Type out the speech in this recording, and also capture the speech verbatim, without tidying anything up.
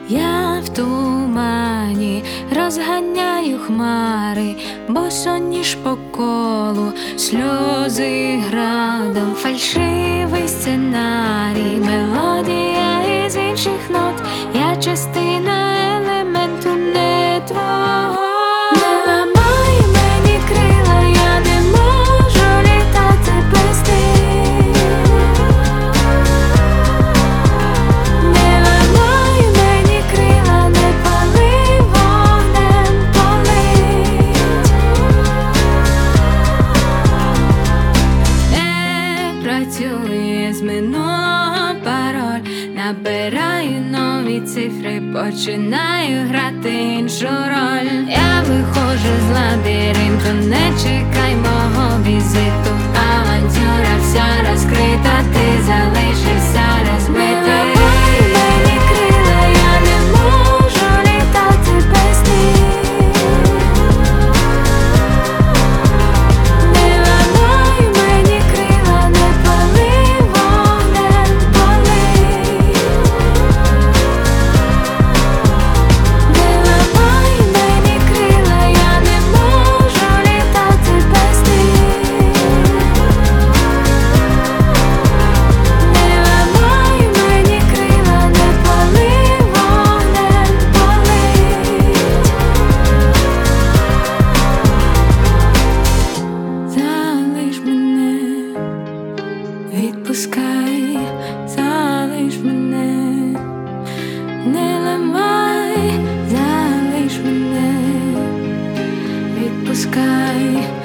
Я в тумані розганяю хмари, босоніж по колу, сльози градом, фальшивий сценарій, мелодія із інших нот, я частина елементу не твого. Не ламай мені крила, я не можу літати без них. Не ламай мені крила, не пали, вогнем полить. Не працює з минулого пароль, набираю нові цифри, починаю грати іншу роль. Я виходжу з лабіринту, не чекай мого візиту. Авантюра вся розкрита, ти залишишся розбитий. Не ламай мені крила, я не можу літати без них. Не ламай мені крила, не пали, вогнем полить. Не ламай мені крила, я не можу літати без них. Не ламай мені крила, не пали, вогнем полить. Залиш мене, відпускай, залиш мене, не ламай, залиш мене, відпускай.